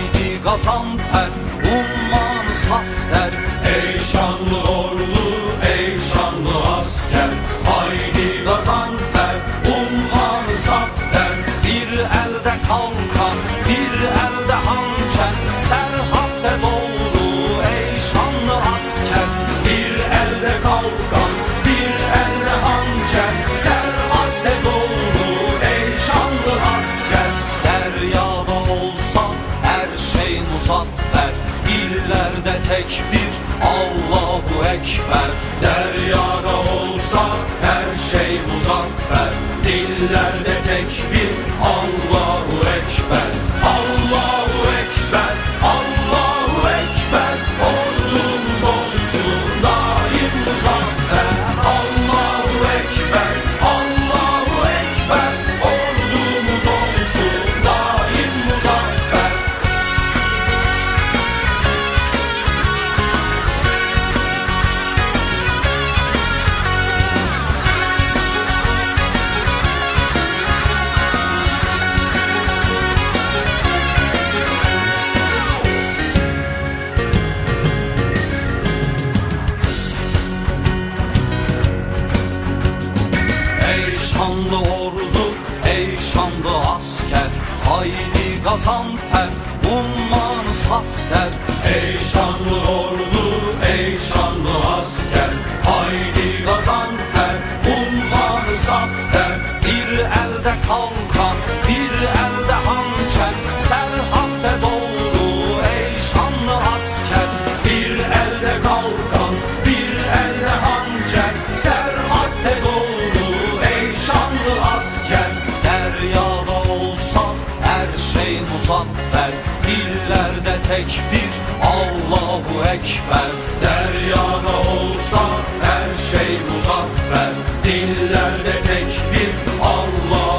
haydi Gazanfer, ummanı saf der. Ey şanlı ordu, ey şanlı asker, haydi Gazanfer, ummanı saf der. Bir elde kalkan, bir elde hançer, serhatte doğru ey şanlı asker. Bir elde kalkan, bir elde hançer, serhatte doğru ey şanlı asker. Deryada olsa her şey muzaffer, dillerde tekbir, Allahu Ekber. Deryada olsa her şey muzaffer, dillerde tekbir, Allahu Ekber. Allahu Ekber, Allahu Ekber, ordumuz olsun daim muzaffer. Allahu Ekber, Allahu Ekber, ordumuz olsun daim muzaffer. Ey şanlı ordu, ey şanlı asker, haydi Gazanfer, ummanı saf der. Ey şanlı ordu, ey şanlı asker, haydi Gazanfer, ummanı saf der. Bir elde kalkan, bir elde hançer, serhatte doğru ey şanlı asker. Bir elde kalkan, bir elde hançer, serhatte doğru ey şanlı asker. Deryada olsa her şey muzaffer, dillerde tekbir, Allahu Ekber. Deryada olsa her şey muzaffer, dillerde tekbir, Allah